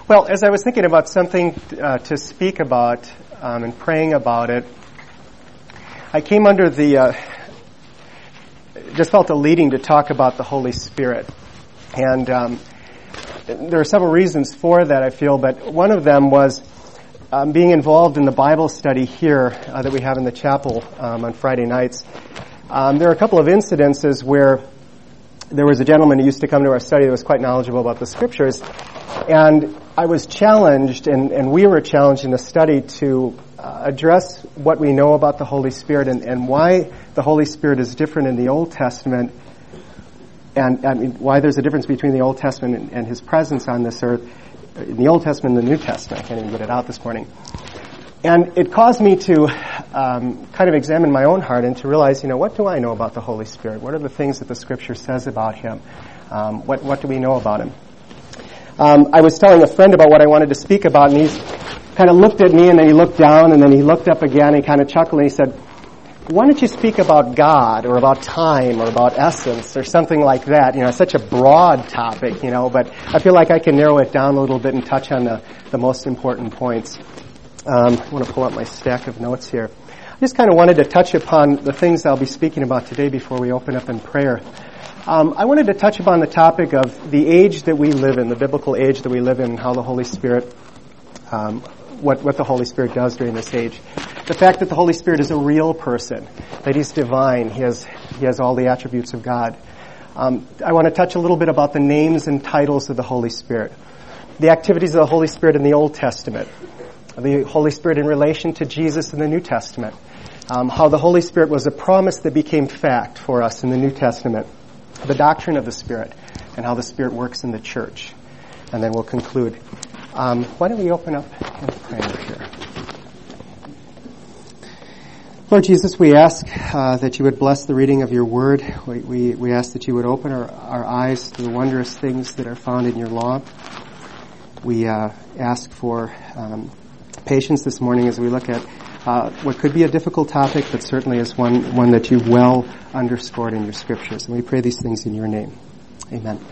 Well, as I was thinking about something to speak about and praying about it, I came under just felt a leading to talk about the Holy Spirit. And there are several reasons for that, I feel, but one of them was being involved in the Bible study here that we have in the chapel on Friday nights. There are a couple of incidences where there was a gentleman who used to come to our study that was quite knowledgeable about the Scriptures, and I was challenged, and we were challenged in the study to address what we know about the Holy Spirit and why the Holy Spirit is different in the Old Testament, and why there's a difference between the Old Testament and His presence on this earth, in the Old Testament and the New Testament. I can't even get it out this morning. And it caused me to kind of examine my own heart and to realize, what do I know about the Holy Spirit? What are the things that the Scripture says about Him? What do we know about Him? I was telling a friend about what I wanted to speak about, and he kind of looked at me, and then he looked down, and then he looked up again, and he kind of chuckled, and he said, why don't you speak about God, or about time, or about essence, or something like that? It's such a broad topic, but I feel like I can narrow it down a little bit and touch on the most important points. I want to pull out my stack of notes here. I just kind of wanted to touch upon the things I'll be speaking about today before we open up in prayer. I wanted to touch upon the topic of the age that we live in, the biblical age that we live in, and how the Holy Spirit, what the Holy Spirit does during this age. The fact that the Holy Spirit is a real person, that He's divine, He has all the attributes of God. I want to touch a little bit about the names and titles of the Holy Spirit, the activities of the Holy Spirit in the Old Testament, the Holy Spirit in relation to Jesus in the New Testament, how the Holy Spirit was a promise that became fact for us in the New Testament, the doctrine of the Spirit, and how the Spirit works in the church. And then we'll conclude. Why don't we open up in prayer here? Lord Jesus, we ask that You would bless the reading of Your Word. We ask that You would open our eyes to the wondrous things that are found in Your law. We ask for patience this morning as we look at what could be a difficult topic, but certainly is one that You've well underscored in Your Scriptures. And we pray these things in Your name. Amen.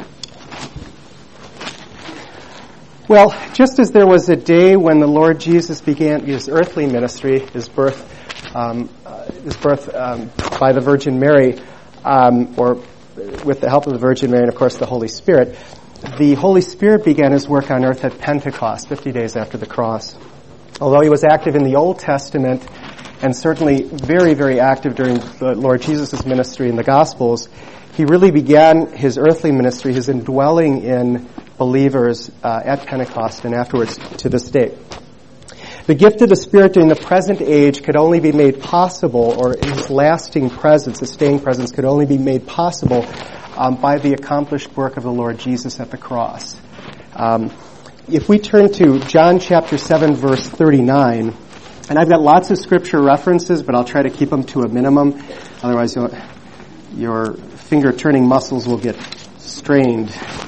Well, just as there was a day when the Lord Jesus began His earthly ministry, His birth by the Virgin Mary, or with the help of the Virgin Mary and, of course, the Holy Spirit, the Holy Spirit began His work on earth at Pentecost, 50 days after the cross. Although He was active in the Old Testament and certainly very, very active during the Lord Jesus' ministry in the Gospels, He really began His earthly ministry, His indwelling in believers at Pentecost and afterwards to this day. The gift of the Spirit during the present age could only be made possible, or His lasting presence, His staying presence, could only be made possible by the accomplished work of the Lord Jesus at the cross. If we turn to John chapter 7, verse 39, and I've got lots of scripture references, but I'll try to keep them to a minimum. Otherwise, your finger-turning muscles will get strained.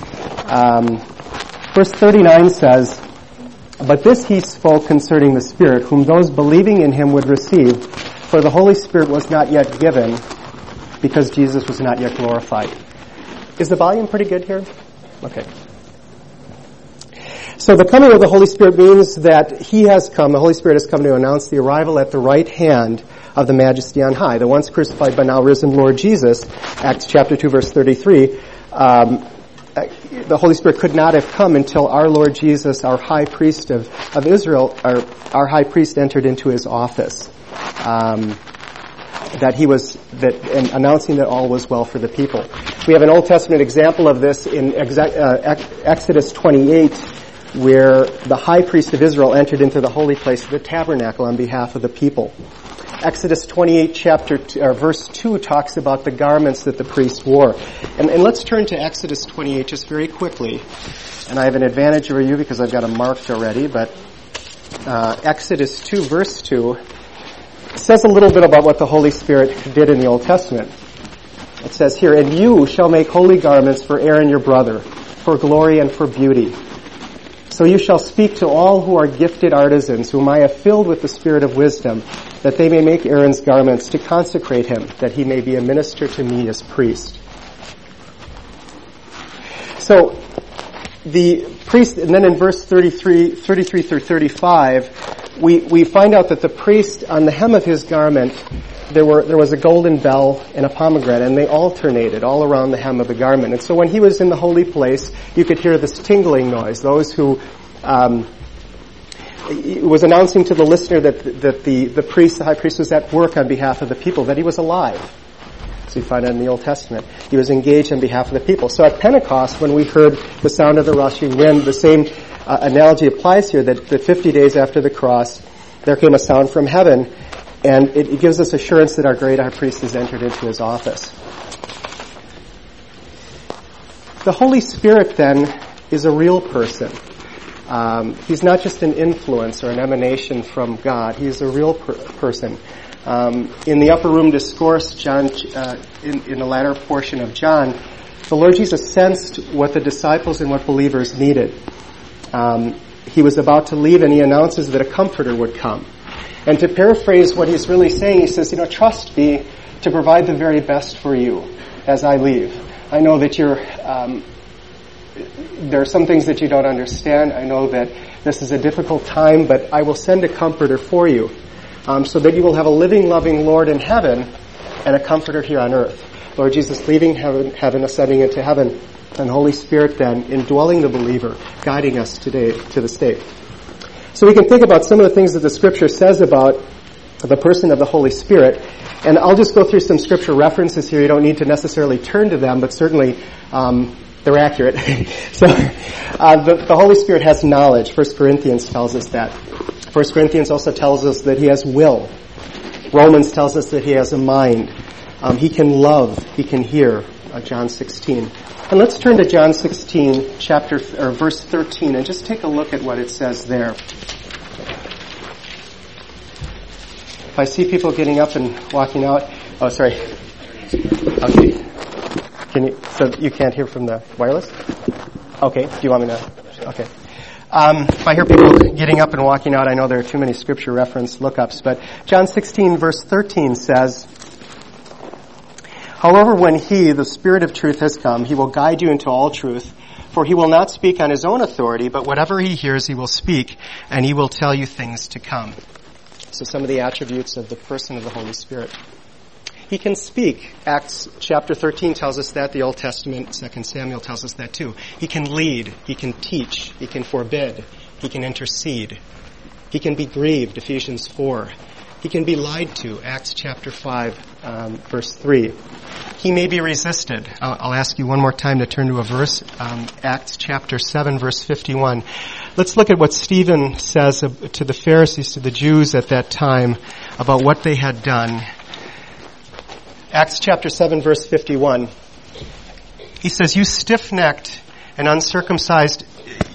Verse 39 says, "But this He spoke concerning the Spirit, whom those believing in Him would receive, for the Holy Spirit was not yet given, because Jesus was not yet glorified." Is the volume pretty good here? Okay. So the coming of the Holy Spirit means that the Holy Spirit has come to announce the arrival at the right hand of the Majesty on high, the once crucified but now risen Lord Jesus. Acts chapter 2, verse 33. The Holy Spirit could not have come until our Lord Jesus, our high priest of Israel, our high priest entered into His office. And announcing that all was well for the people. We have an Old Testament example of this in Exodus 28, where the high priest of Israel entered into the holy place of the tabernacle on behalf of the people. Exodus 28 verse 2 talks about the garments that the priest wore. And let's turn to Exodus 28 just very quickly. And I have an advantage over you because I've got them marked already, but Exodus 2 verse 2 says a little bit about what the Holy Spirit did in the Old Testament. It says here, "And you shall make holy garments for Aaron your brother, for glory and for beauty. So you shall speak to all who are gifted artisans, whom I have filled with the spirit of wisdom, that they may make Aaron's garments to consecrate him, that he may be a minister to me as priest." So the priest, and then in verse 33 through 35, we find out that the priest, on the hem of his garment, there was a golden bell and a pomegranate, and they alternated all around the hem of the garment. And so when he was in the holy place, you could hear this tingling noise. Those who it was announcing to the listener that the priest, the high priest, was at work on behalf of the people, that he was alive. So you find it in the Old Testament. He was engaged on behalf of the people. So at Pentecost, when we heard the sound of the rushing wind, the same analogy applies here, that 50 days after the cross, there came a sound from heaven, and it gives us assurance that our great high priest has entered into his office. The Holy Spirit, then, is a real person. He's not just an influence or an emanation from God. He's a real person. In the Upper Room Discourse, John, in the latter portion of John, the Lord Jesus sensed what the disciples and what believers needed. He was about to leave, and he announces that a comforter would come. And to paraphrase what he's really saying, he says, trust me to provide the very best for you as I leave. I know that there are some things that you don't understand. I know that this is a difficult time, but I will send a comforter for you, so that you will have a living, loving Lord in heaven and a comforter here on earth. Lord Jesus leaving heaven, ascending into heaven, and the Holy Spirit then indwelling the believer, guiding us today to this day. So we can think about some of the things that the Scripture says about the person of the Holy Spirit, and I'll just go through some Scripture references here. You don't need to necessarily turn to them, but certainly they're accurate. So the Holy Spirit has knowledge. 1 Corinthians tells us that. 1 Corinthians also tells us that he has will. Romans tells us that he has a mind. He can love. He can hear. John 16. And let's turn to John 16, verse 13, and just take a look at what it says there. If I see people getting up and walking out, oh, sorry. Okay. So you can't hear from the wireless? Okay. Do you want me to? Okay. If I hear people getting up and walking out, I know there are too many scripture reference lookups, but John 16, verse 13 says, "However, when he, the Spirit of truth, has come, he will guide you into all truth, for he will not speak on his own authority, but whatever he hears he will speak, and he will tell you things to come." So some of the attributes of the person of the Holy Spirit. He can speak. Acts chapter 13 tells us that. The Old Testament, 2 Samuel tells us that too. He can lead. He can teach. He can forbid. He can intercede. He can be grieved, Ephesians 4. He can be lied to, Acts chapter 5, verse 3. He may be resisted. I'll ask you one more time to turn to a verse, Acts chapter 7, verse 51. Let's look at what Stephen says to the Pharisees, to the Jews at that time, about what they had done. Acts chapter 7, verse 51. He says, You stiff-necked and uncircumcised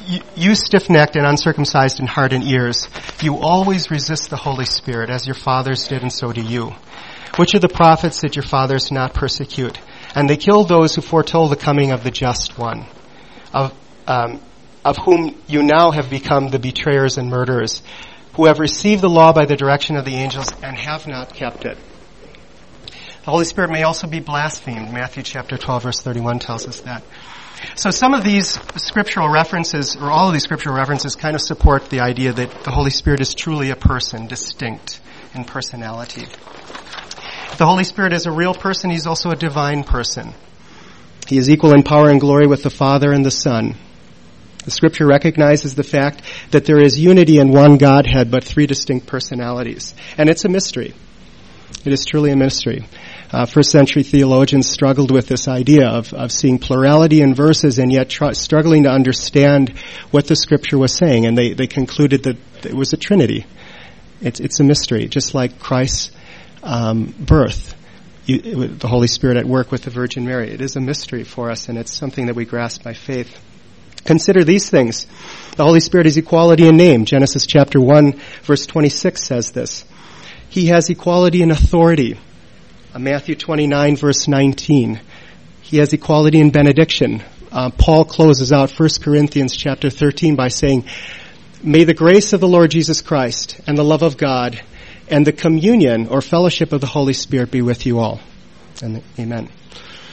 in heart and ears, you always resist the Holy Spirit, as your fathers did, and so do you. Which of the prophets did your fathers not persecute? And they killed those who foretold the coming of the just one, of whom you now have become the betrayers and murderers, who have received the law by the direction of the angels and have not kept it. The Holy Spirit may also be blasphemed. Matthew chapter 12, verse 31 tells us that. So some of these scriptural references, or all of these scriptural references, kind of support the idea that the Holy Spirit is truly a person, distinct in personality. If the Holy Spirit is a real person, he's also a divine person. He is equal in power and glory with the Father and the Son. The Scripture recognizes the fact that there is unity in one Godhead, but three distinct personalities. And it's a mystery. It is truly a mystery. First century theologians struggled with this idea of seeing plurality in verses and yet struggling to understand what the Scripture was saying. And they concluded that it was a Trinity. It's a mystery, just like Christ's birth, the Holy Spirit at work with the Virgin Mary. It is a mystery for us, and it's something that we grasp by faith. Consider these things. The Holy Spirit is equality in name. Genesis chapter 1, verse 26 says this. He has equality in authority. Matthew 29, verse 19. He has equality in benediction. Paul closes out 1 Corinthians chapter 13 by saying, May the grace of the Lord Jesus Christ and the love of God and the communion or fellowship of the Holy Spirit be with you all. And amen.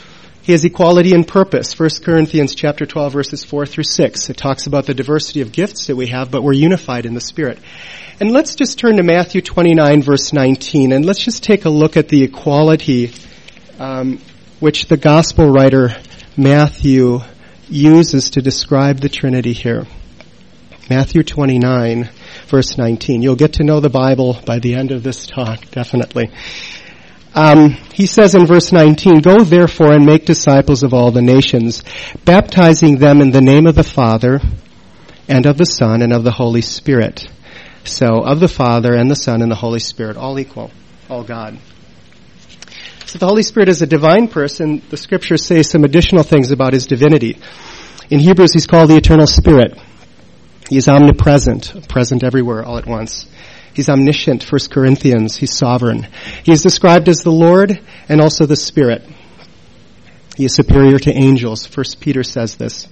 He has equality in purpose. 1 Corinthians chapter 12, verses 4 through 6. It talks about the diversity of gifts that we have, but we're unified in the Spirit. And let's just turn to Matthew 29, verse 19, and let's just take a look at the equality which the gospel writer Matthew uses to describe the Trinity here. Matthew 29, verse 19. You'll get to know the Bible by the end of this talk, definitely. He says in verse 19, "Go therefore and make disciples of all the nations, baptizing them in the name of the Father and of the Son and of the Holy Spirit." So, of the Father and the Son and the Holy Spirit, all equal, all God. So the Holy Spirit is a divine person. The Scriptures say some additional things about His divinity. In Hebrews, He's called the Eternal Spirit. He is omnipresent, present everywhere all at once. He's omniscient, 1 Corinthians. He's sovereign. He is described as the Lord and also the Spirit. He is superior to angels. 1 Peter says this.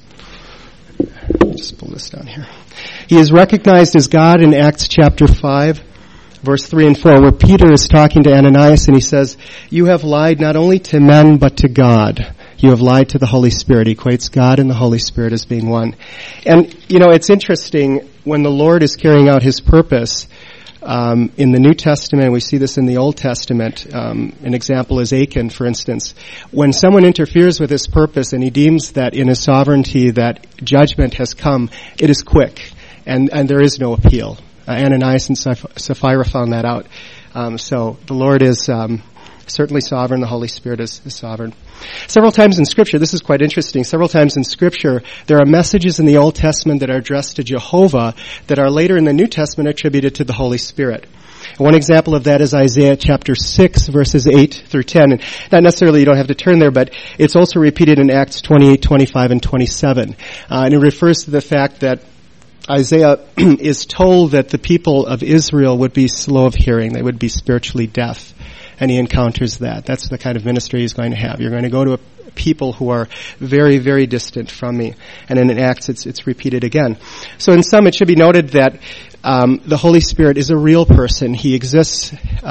Just pull this down here. He is recognized as God in Acts chapter 5, verse 3 and 4, where Peter is talking to Ananias and he says, "You have lied not only to men but to God. You have lied to the Holy Spirit." He equates God and the Holy Spirit as being one. And, it's interesting when the Lord is carrying out His purpose. In the New Testament, we see this in the Old Testament. An example is Achan, for instance. When someone interferes with His purpose and he deems that in His sovereignty that judgment has come, it is quick, and there is no appeal. Ananias and Sapphira found that out. So the Lord is certainly sovereign. The Holy Spirit is sovereign. Several times in Scripture, this is quite interesting, several times in Scripture, there are messages in the Old Testament that are addressed to Jehovah that are later in the New Testament attributed to the Holy Spirit. One example of that is Isaiah chapter 6, verses 8 through 10. And not necessarily, you don't have to turn there, but it's also repeated in Acts 28, 25, and 27. And it refers to the fact that Isaiah is told that the people of Israel would be slow of hearing. They would be spiritually deaf. And he encounters that. That's the kind of ministry he's going to have. You're going to go to people who are very, very distant from me. And in Acts, it's repeated again. So in sum, it should be noted that the Holy Spirit is a real person. He exists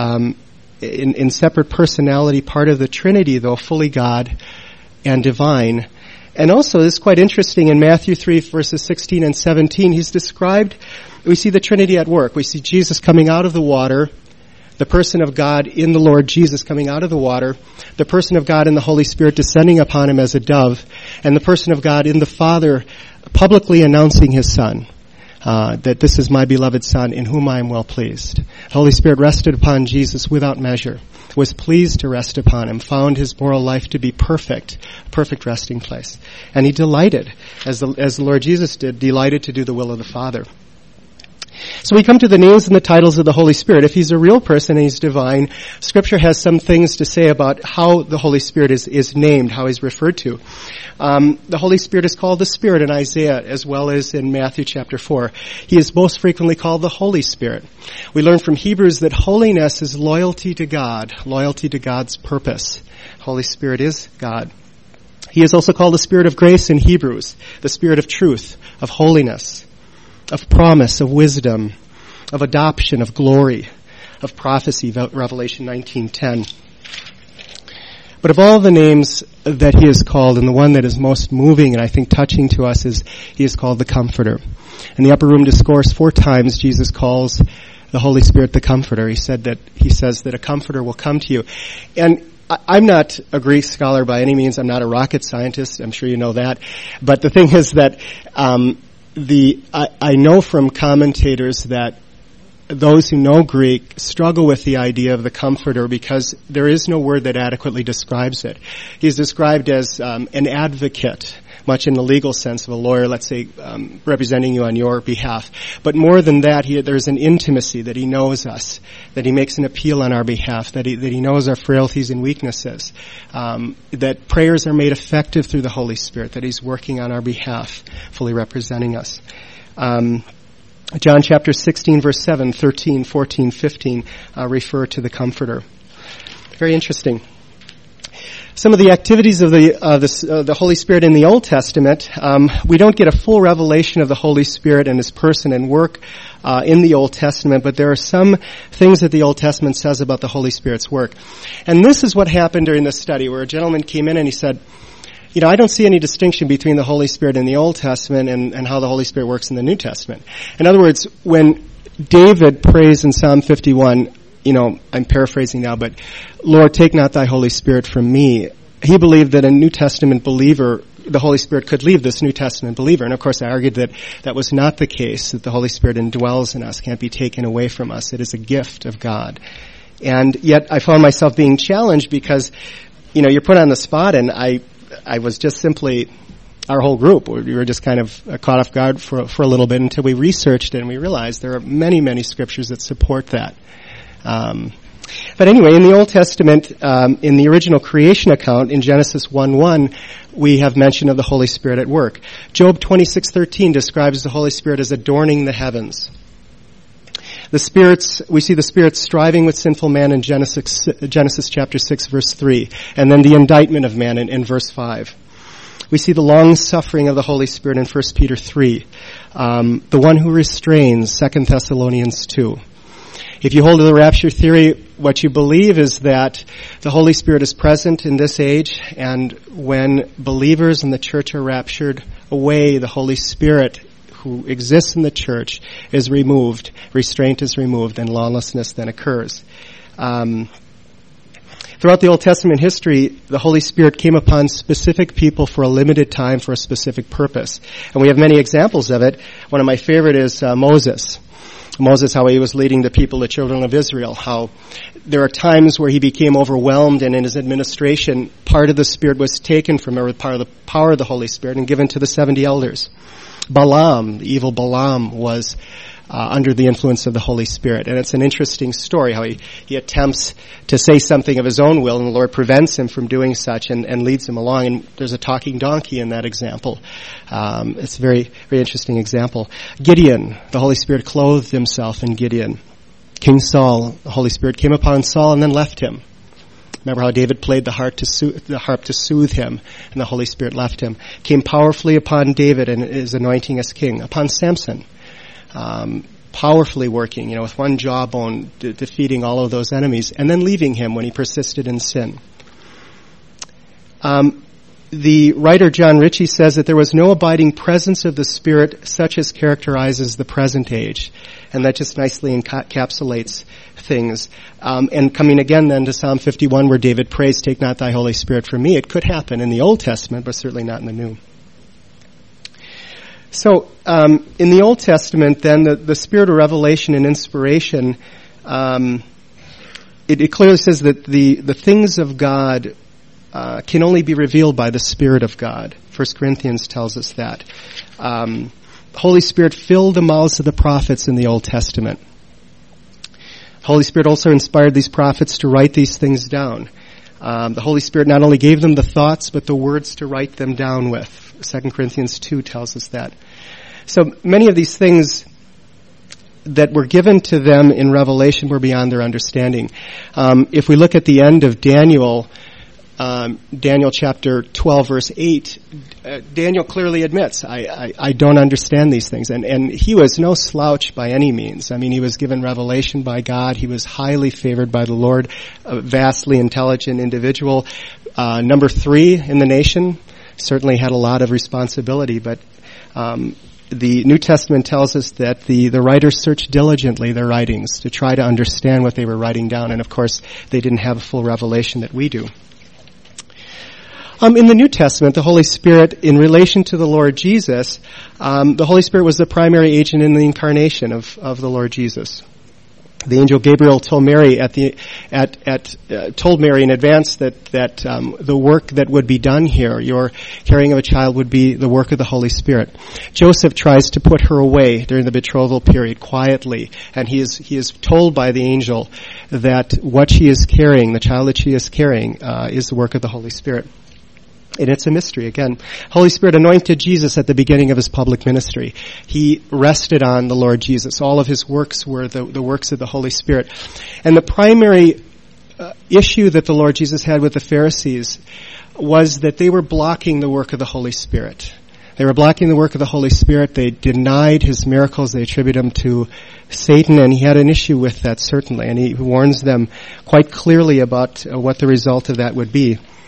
in separate personality, part of the Trinity, though fully God and divine. And also, this is quite interesting, in Matthew 3, verses 16 and 17, he's described, we see the Trinity at work. We see Jesus coming out of the water, the person of God in the Lord Jesus coming out of the water, the person of God in the Holy Spirit descending upon Him as a dove, and the person of God in the Father publicly announcing His Son, that this is my beloved Son in whom I am well pleased. The Holy Spirit rested upon Jesus without measure, was pleased to rest upon Him, found His moral life to be perfect resting place. And He delighted, as the Lord Jesus did, delighted to do the will of the Father. So we come to the names and the titles of the Holy Spirit. If He's a real person and He's divine, Scripture has some things to say about how the Holy Spirit is named, how He's referred to. The Holy Spirit is called the Spirit in Isaiah as well as in Matthew chapter 4. He is most frequently called the Holy Spirit. We learn from Hebrews that holiness is loyalty to God, loyalty to God's purpose. Holy Spirit is God. He is also called the Spirit of grace in Hebrews, the Spirit of truth, of holiness, of promise, of wisdom, of adoption, of glory, of prophecy, Revelation 19:10. But of all the names that He is called, and the one that is most moving and I think touching to us is He is called the Comforter. In the Upper Room Discourse, 4 times Jesus calls the Holy Spirit the Comforter. He says that a Comforter will come to you. And I'm not a Greek scholar by any means. I'm not a rocket scientist. I'm sure you know that. But the thing is that I know from commentators that those who know Greek struggle with the idea of the Comforter because there is no word that adequately describes it. He's described as an advocate, much in the legal sense of a lawyer, let's say, representing you on your behalf. But more than that, there's an intimacy that He knows us, that He makes an appeal on our behalf, that He knows our frailties and weaknesses, that prayers are made effective through the Holy Spirit, that He's working on our behalf, fully representing us. John chapter 16, verse 7, 13, 14, 15 refer to the Comforter. Very interesting. Some of the activities of the Holy Spirit in the Old Testament, we don't get a full revelation of the Holy Spirit and His person and work in the Old Testament, but there are some things that the Old Testament says about the Holy Spirit's work. And this is what happened during this study, where a gentleman came in and he said, I don't see any distinction between the Holy Spirit in the Old Testament and how the Holy Spirit works in the New Testament. In other words, when David prays in Psalm 51, I'm paraphrasing now, but Lord, take not thy Holy Spirit from me. He believed that a New Testament believer, the Holy Spirit could leave this New Testament believer. And of course I argued that that was not the case, that the Holy Spirit indwells in us, can't be taken away from us. It is a gift of God. And yet I found myself being challenged because, you're put on the spot, and I was just simply, our whole group, we were just kind of caught off guard for a little bit until we researched it and we realized there are many, many scriptures that support that. But anyway, in the Old Testament, in the original creation account, in Genesis 1:1, we have mention of the Holy Spirit at work. Job 26:13 describes the Holy Spirit as adorning the heavens. We see the spirits striving with sinful man in Genesis chapter 6, verse 3, and then the indictment of man in verse 5. We see the long suffering of the Holy Spirit in 1 Peter 3, the one who restrains, 2 Thessalonians 2. If you hold to the rapture theory, what you believe is that the Holy Spirit is present in this age, and when believers in the church are raptured away, the Holy Spirit who exists in the church is removed, restraint is removed, and lawlessness then occurs. Throughout the Old Testament history, the Holy Spirit came upon specific people for a limited time for a specific purpose. And we have many examples of it. One of my favorite is Moses. Moses, how he was leading the people, the children of Israel, how there are times where he became overwhelmed, and in his administration, part of the Spirit was taken from him, part of the power of the Holy Spirit, and given to the 70 elders. Balaam, the evil Balaam, was under the influence of the Holy Spirit. And it's an interesting story how he attempts to say something of his own will, and the Lord prevents him from doing such and leads him along. And there's a talking donkey in that example. It's a very, very interesting example. Gideon, the Holy Spirit clothed himself in Gideon. King Saul, the Holy Spirit came upon Saul and then left him. Remember how David played the harp to soothe him, and the Holy Spirit left him. Came powerfully upon David and his anointing as king. Upon Samson, powerfully working, with one jawbone, defeating all of those enemies, and then leaving him when he persisted in sin. The writer John Ritchie says that there was no abiding presence of the Spirit such as characterizes the present age. And that just nicely encapsulates things. And coming again then to Psalm 51 where David prays, take not thy Holy Spirit from me. It could happen in the Old Testament, but certainly not in the New. So, in the Old Testament then, the Spirit of revelation and inspiration, it clearly says that the things of God can only be revealed by the Spirit of God. 1 Corinthians tells us that. Holy Spirit filled the mouths of the prophets in the Old Testament. Holy Spirit also inspired these prophets to write these things down. The Holy Spirit not only gave them the thoughts, but the words to write them down with. 2 Corinthians 2 tells us that. So many of these things that were given to them in Revelation were beyond their understanding. If we look at the end of Daniel chapter 12, verse 8, Daniel clearly admits, I don't understand these things. And he was no slouch by any means. I mean, he was given revelation by God. He was highly favored by the Lord, a vastly intelligent individual. Number 3 in the nation, certainly had a lot of responsibility, but the New Testament tells us that the writers searched diligently their writings to try to understand what they were writing down. And of course, they didn't have a full revelation that we do. In the New Testament, the Holy Spirit, in relation to the Lord Jesus, the Holy Spirit was the primary agent in the incarnation of the Lord Jesus. The angel Gabriel told Mary told Mary in advance that the work that would be done here, your carrying of a child, would be the work of the Holy Spirit. Joseph tries to put her away during the betrothal period quietly, and he is told by the angel that what she is carrying, the child that she is carrying, is the work of the Holy Spirit. And it's a mystery. Again, Holy Spirit anointed Jesus at the beginning of his public ministry. He rested on the Lord Jesus. All of his works were the works of the Holy Spirit. And the primary issue that the Lord Jesus had with the Pharisees was that they were blocking the work of the Holy Spirit. They were blocking the work of the Holy Spirit. They denied his miracles. They attributed them to Satan, and he had an issue with that, certainly. And he warns them quite clearly about what the result of that would be.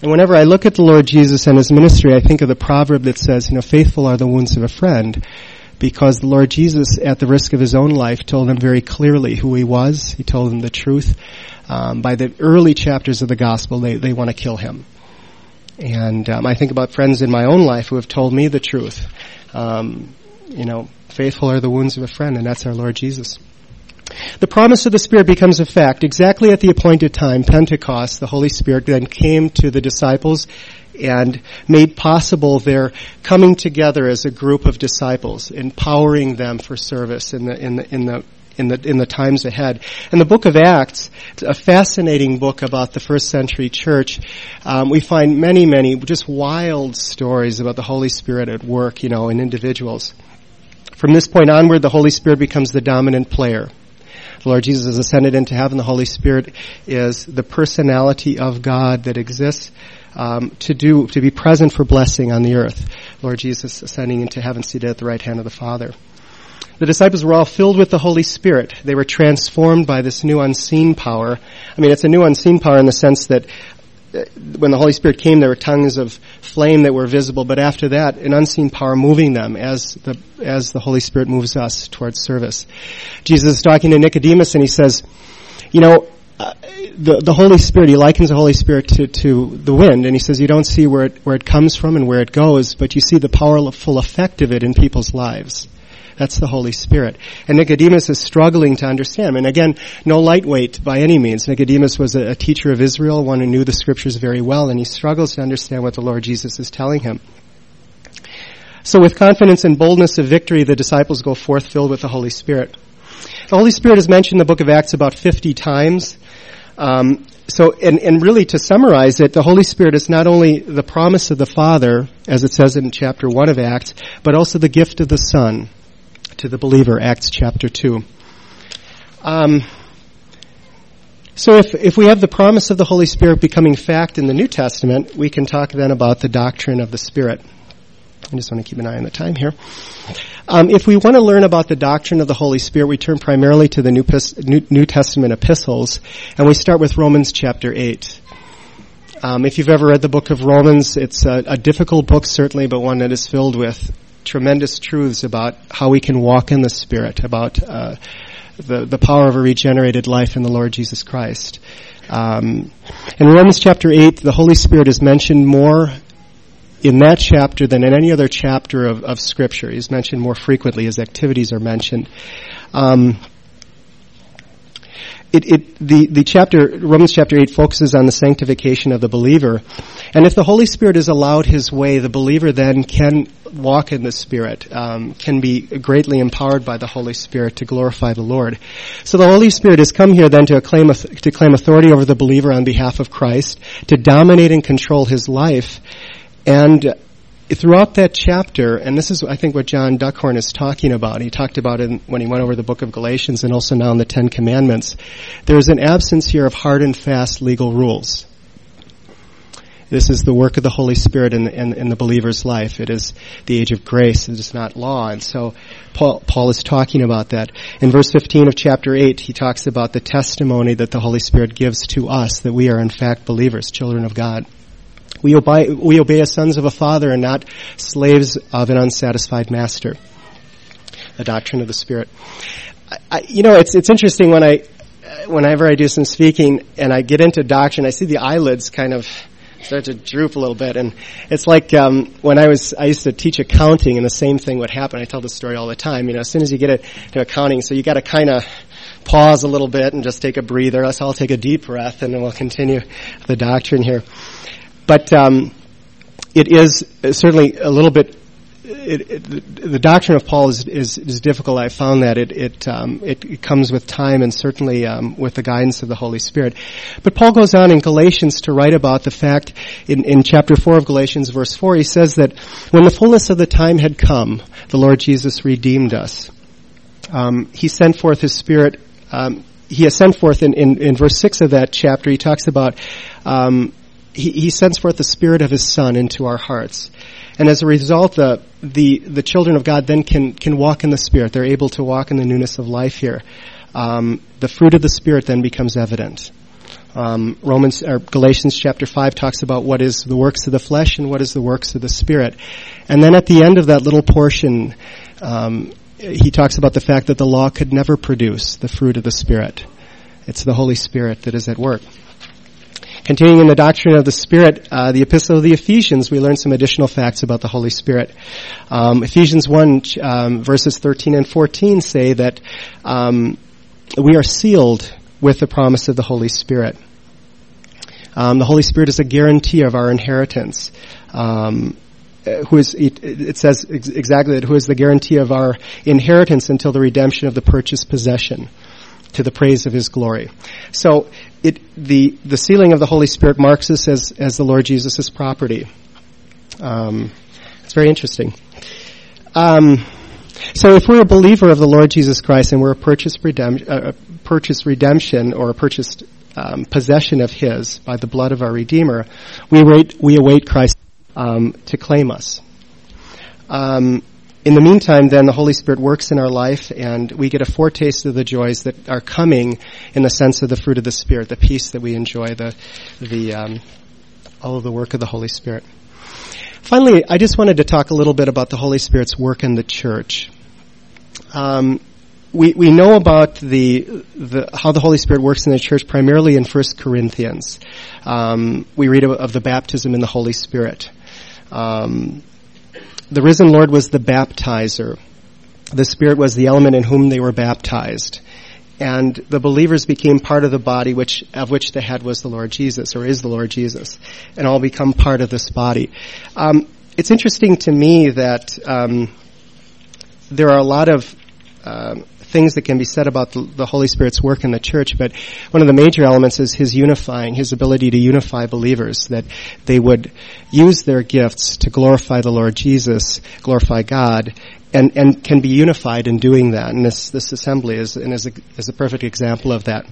And whenever I look at the Lord Jesus and his ministry, I think of the proverb that says, faithful are the wounds of a friend, because the Lord Jesus, at the risk of his own life, told them very clearly who he was. He told them the truth. By the early chapters of the gospel, they want to kill him. And I think about friends in my own life who have told me the truth. Faithful are the wounds of a friend, and that's our Lord Jesus. The promise of the Spirit becomes a fact. Exactly at the appointed time, Pentecost, the Holy Spirit then came to the disciples and made possible their coming together as a group of disciples, empowering them for service in the times ahead. And the book of Acts, a fascinating book about the first century church. We find many just wild stories about the Holy Spirit at work, in individuals. From this point onward, the Holy Spirit becomes the dominant player. The Lord Jesus has ascended into heaven. The Holy Spirit is the personality of God that exists to be present for blessing on the earth. Lord Jesus ascending into heaven, seated at the right hand of the Father. The disciples were all filled with the Holy Spirit. They were transformed by this new unseen power. It's a new unseen power in the sense that when the Holy Spirit came, there were tongues of flame that were visible, but after that, an unseen power moving them as the Holy Spirit moves us towards service. Jesus is talking to Nicodemus, and he says, the Holy Spirit, he likens the Holy Spirit to the wind, and he says you don't see where it comes from and where it goes, but you see the powerful effect of it in people's lives. That's the Holy Spirit. And Nicodemus is struggling to understand. And again, no lightweight by any means. Nicodemus was a teacher of Israel, one who knew the Scriptures very well, and he struggles to understand what the Lord Jesus is telling him. So with confidence and boldness of victory, the disciples go forth filled with the Holy Spirit. The Holy Spirit is mentioned in the book of Acts about 50 times. And really to summarize it, the Holy Spirit is not only the promise of the Father, as it says in chapter 1 of Acts, but also the gift of the Son to the believer, Acts chapter 2. So if we have the promise of the Holy Spirit becoming fact in the New Testament, we can talk then about the doctrine of the Spirit. I just want to keep an eye on the time here. If we want to learn about the doctrine of the Holy Spirit, we turn primarily to the New Testament epistles, and we start with Romans chapter 8. If you've ever read the book of Romans, it's a difficult book certainly, but one that is filled with tremendous truths about how we can walk in the Spirit, about the power of a regenerated life in the Lord Jesus Christ. In Romans chapter 8, the Holy Spirit is mentioned more in that chapter than in any other chapter of Scripture. He's mentioned more frequently. His activities are mentioned. The chapter, Romans chapter 8, focuses on the sanctification of the believer. And if the Holy Spirit is allowed his way, the believer then can walk in the Spirit, can be greatly empowered by the Holy Spirit to glorify the Lord. So the Holy Spirit has come here then to claim authority over the believer on behalf of Christ, to dominate and control his life. And throughout that chapter, and this is, I think, what John Duckhorn is talking about. He talked about it when he went over the book of Galatians and also now in the Ten Commandments. There is an absence here of hard and fast legal rules. This is the work of the Holy Spirit in the believer's life. It is the age of grace. It is not law. And so Paul is talking about that. In verse 15 of chapter 8, he talks about the testimony that the Holy Spirit gives to us, that we are in fact believers, children of God. We obey as sons of a father and not slaves of an unsatisfied master. The doctrine of the Spirit. It's interesting whenever I do some speaking and I get into doctrine, I see the eyelids kind of start to droop a little bit. And it's like when I used to teach accounting, and the same thing would happen. I tell this story all the time. As soon as you get into accounting, so you got to kind of pause a little bit and just take a breather. I'll take a deep breath, and then we'll continue the doctrine here. But it is certainly a little bit. The doctrine of Paul is difficult. I found that it comes with time and certainly with the guidance of the Holy Spirit. But Paul goes on in Galatians to write about the fact in chapter 4 of Galatians, verse 4, he says that when the fullness of the time had come, the Lord Jesus redeemed us. He sent forth His Spirit. He has sent forth in verse 6 of that chapter. He talks about. He sends forth the Spirit of His Son into our hearts. And as a result, the children of God then can walk in the Spirit. They're able to walk in the newness of life here. The fruit of the Spirit then becomes evident. Galatians chapter 5 talks about what is the works of the flesh and what is the works of the Spirit. And then at the end of that little portion, he talks about the fact that the law could never produce the fruit of the Spirit. It's the Holy Spirit that is at work. Continuing in the doctrine of the Spirit, the Epistle of the Ephesians, we learn some additional facts about the Holy Spirit. Ephesians 1, verses 13 and 14 say that we are sealed with the promise of the Holy Spirit. The Holy Spirit is a guarantee of our inheritance. It says exactly that, who is the guarantee of our inheritance until the redemption of the purchased possession, to the praise of His glory. So the sealing of the Holy Spirit marks us as the Lord Jesus' property. It's very interesting. So if we're a believer of the Lord Jesus Christ and we're a purchased redemption or a purchased possession of His by the blood of our Redeemer, we await Christ to claim us. In the meantime, then, the Holy Spirit works in our life, and we get a foretaste of the joys that are coming in the sense of the fruit of the Spirit, the peace that we enjoy, all of the work of the Holy Spirit. Finally, I just wanted to talk a little bit about the Holy Spirit's work in the church. We know about how the Holy Spirit works in the church primarily in 1 Corinthians. We read of the baptism in the Holy Spirit. The risen Lord was the baptizer. The Spirit was the element in whom they were baptized. And the believers became part of the body of which the head was the Lord Jesus, or is the Lord Jesus, and all become part of this body. It's interesting to me that there are a lot of things that can be said about the Holy Spirit's work in the church, but one of the major elements is His ability to unify believers, that they would use their gifts to glorify the Lord Jesus, glorify God, and can be unified in doing that. And this assembly is a perfect example of that.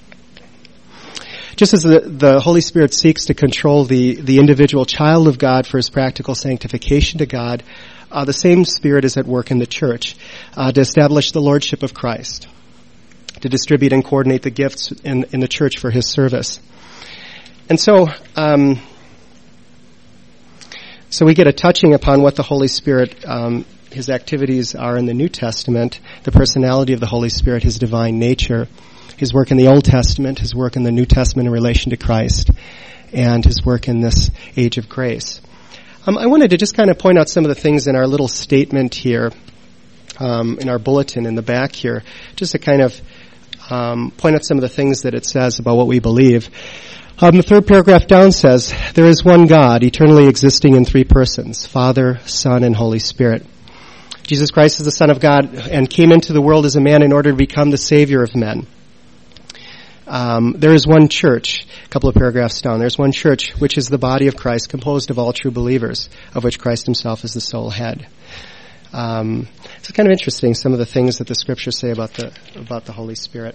Just as the Holy Spirit seeks to control the individual child of God for his practical sanctification to God, the same Spirit is at work in the church to establish the lordship of Christ, to distribute and coordinate the gifts in the church for His service. And so we get a touching upon what the Holy Spirit, His activities are in the New Testament, the personality of the Holy Spirit, His divine nature, His work in the Old Testament, His work in the New Testament in relation to Christ, and His work in this age of grace. I wanted to just kind of point out some of the things in our little statement here, in our bulletin in the back here, just to kind of point out some of the things that it says about what we believe. The third paragraph down says, there is one God, eternally existing in three persons, Father, Son, and Holy Spirit. Jesus Christ is the Son of God and came into the world as a man in order to become the Savior of men. There is one church, a couple of paragraphs down, there's one church which is the body of Christ, composed of all true believers, of which Christ Himself is the sole head. It's kind of interesting, some of the things that the Scriptures say about the Holy Spirit.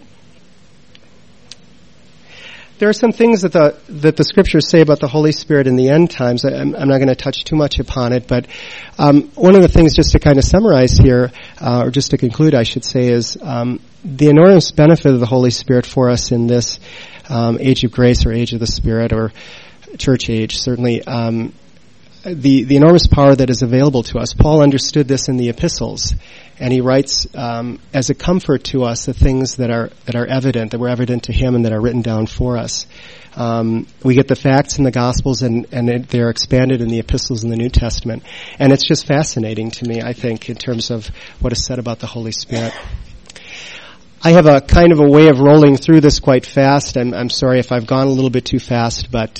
There are some things that the Scriptures say about the Holy Spirit in the end times. I'm not going to touch too much upon it, but one of the things, just to kind of summarize here, or just to conclude, I should say, is the enormous benefit of the Holy Spirit for us in this age of grace, or age of the Spirit, or church age, certainly. The enormous power that is available to us. Paul understood this in the epistles, and he writes as a comfort to us the things that are evident, that were evident to him and that are written down for us. We get the facts in the Gospels, and they're expanded in the epistles in the New Testament. And it's just fascinating to me, I think, in terms of what is said about the Holy Spirit. I have a kind of a way of rolling through this quite fast. I'm sorry if I've gone a little bit too fast, but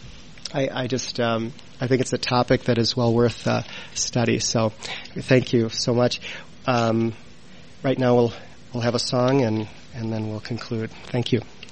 I think it's a topic that is well worth study. So thank you so much. Right now we'll have a song and then we'll conclude. Thank you.